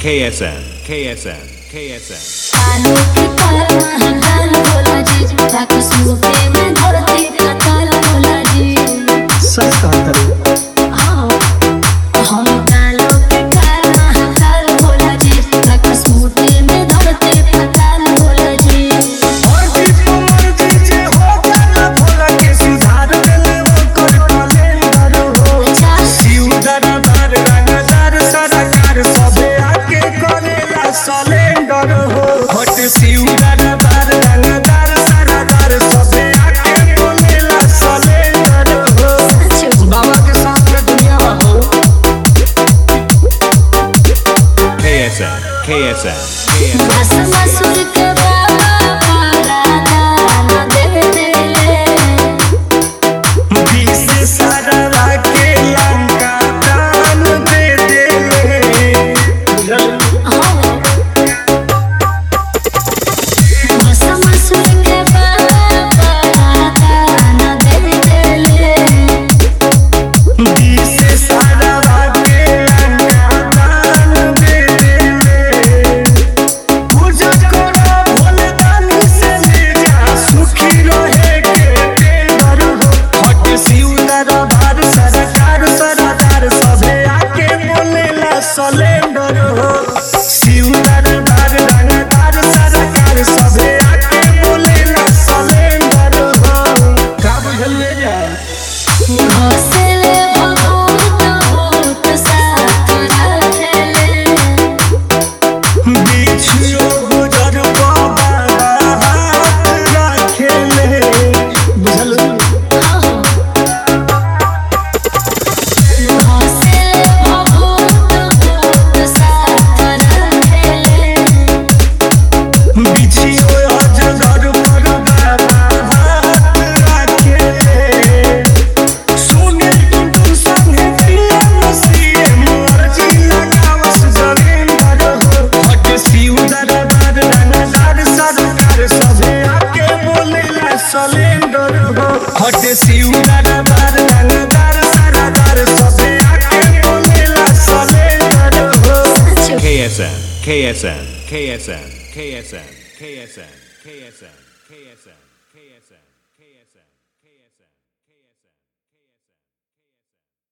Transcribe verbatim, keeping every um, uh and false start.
K S N, K S N, K S N. कालों के काल महाकाल भोला जी, राक्षस मुझे में धरती अकाल भोला जी। सच कहता रे। हाँ, हम कालों के काल महाकाल भोला जी, राक्षस मुझे में धरती अकाल भोला जी। और भी तुमर जीजे हो जाला भोला के सुधार देले वो कर कलेंडर हो। अच्छा शिव दरबार रंगदार सरकार सबे आके करेला सलेंडर हो। हट शिव दरबार रंगदार सरकार सबे आके बोलेला सलेंडर हो। बाबा के साथ में दुनिया हो। K S N, K S N, K S N. Bhasmasur के बाबा पारा दान दे देले। बीस सारा के लंका दान दे देले। हाँ, भस्मासुर के बाबा पारा दान दे देले। बीस सारा के लंका दान दे देले। पूजा करो भोले दानी से ले जा सुखी रहे के टेंडर हो। हट शिव दरबार सरकार सरदार सबे आके बोलेला सलेंडर हो। शिव दरबार रंगदार सरकार सबे आके बोलेला सलेंडर हो। का बुझलिए जा घोंसले भभूत भूत साथ रखेले। बिछियो गुजर बाबा हाथ रखेले। बुझलू घोंसले भभूत भूत साथ रखेले। बिछियो अजगर पर बाबा हाथ रखेले। सुने टुटु संगे पीएम सीएम अर्जी लगावस जरेंद्र हो। हट शिव दरबार रंगदार सरकार सबे आके बोलेला सलेंडर हो। हट शिव दरबार रंगदार सरकार सबे आके बोलेला सलेंडर हो। K S N, K S N, K S N, K S N, K S N, K S N, K S N.